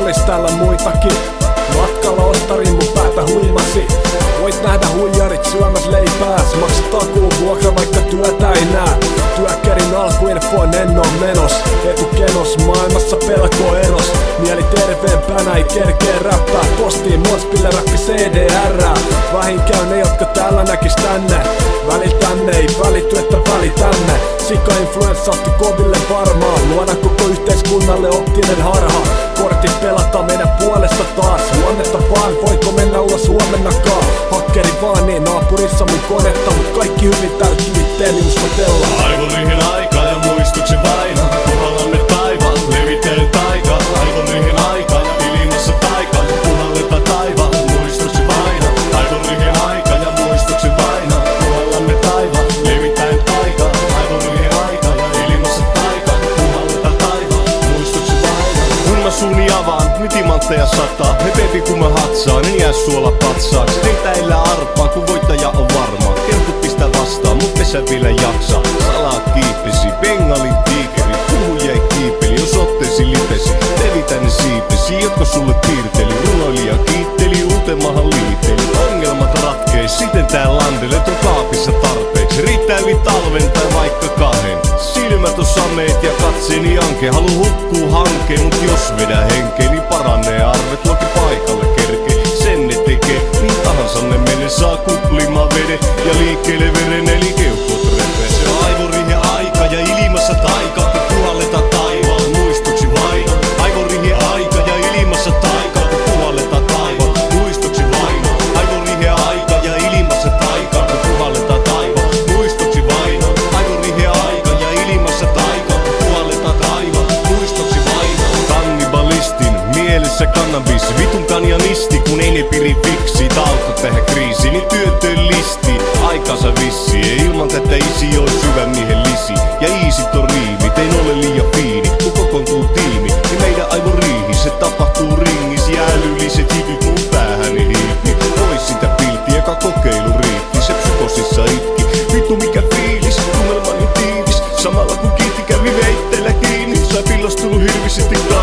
olis täällä muitakin. Matkalla ostarin mun päätä huimasi. Voit nähdä huijarit syömäs leipääs. Maksat takuun vuokra vaikka työtä ei nää. Työkkärin alkuinfoon en oo menos. Etukenos maailmassa pelko eros. Mieli terveempänä ei kerkee räppää. Postiin Mospille räppi CDR. Vähin käy ne jotka täällä näkis tänne. Välil tänne ei välity että välitänne. Sika-influenssa otti koville varmaan. Luoda koko yhteiskunnalle optinen harha. Kortit pelataan meidän puolesta taas. Huomenta vaan, voiko mennä ulos huomennakaan? Hakkeri vaan, niin naapurissa mun konetta. Mut kaikki hyvin täytyy itteeni uskotella. Aivoriihen aika ja muistuksen vaina. Puhallamme taivaan, levitellen taika. Aivoriihen aika ja ilmassa taika. Puhalleta taivaan, muistuksen vaina. Aivoriihen aika ja muistuksen vaina. Puhallamme taivaan, levitellen taika. Aivoriihen aika ja ilmassa taika. Puhalleta taivaan, muistuksen vaina. Kun mä suuni avaan, nyt imantteja sataa. Ne baby kun mä hatsaan, en jää suola patsaaks. Heitäillä arpaa, kun voittaja on varma. Kemput pistää vastaan, mut pesä vielä jaksaa. Salaa kiipesi, bengalin tiikeri. Puhujäi kiipeli, jos otteesi lipesi. Levitä ne siipesi, jotka sulle piirteli. Runoilija kiitteli, uuteen maahan liiteli. Ongelmat ratkeis, siten tää landelet on kaapissa tarpeeksi. Riittää yli talven tai vaikka kahden. Silmät on sameet ja katseeni anke. Halu hukkuu hankeen, mut jos vedä henkeä, niin paranee arvet. Luoki paikalle kerkee, sen ne tekee. Niin tahansa ne menee, saa kuplimaan veden. Ja liikkeelle veren eli keuhkot repee. Se on aivoriihen aika ja ilmassa taika. Kun puhalleta taivaan, muistoksi vaina. Aivoriihen aika ja ilmassa taika. Kun puhalleta taivaan, muistoksi vaina. Aivoriihen aika ja ilmassa taika. Kun puhalleta taivaan, muistoksi vaina. Aivoriihen aika ja ilmassa taika. Kun puhalleta taivaan, muistoksi vaina. Kannibalistin mielessä kannabis. Vitun kanjanisti, kun ei ne piri fiksi. Tauko tähän kriisiin, niin työtön listi. Aikansa vissi, ei ilman tätä isi ois hyvä miehen lisi. Ja iisit on riimit, ei ole liian fiini. Kun kokoontuu tiimi, niin meidän aivoriihi. Se tapahtuu ringis ja älylliset hitit mun päähäni hiipi. Pois sitä piltti, eka kokeilu riitti. Se psykosissa itki, vittu mikä fiilis. Tunnelma niin tiivis, samalla kun kiitti kävi veitteellä kiinni. Sai pillostunut hirvisesti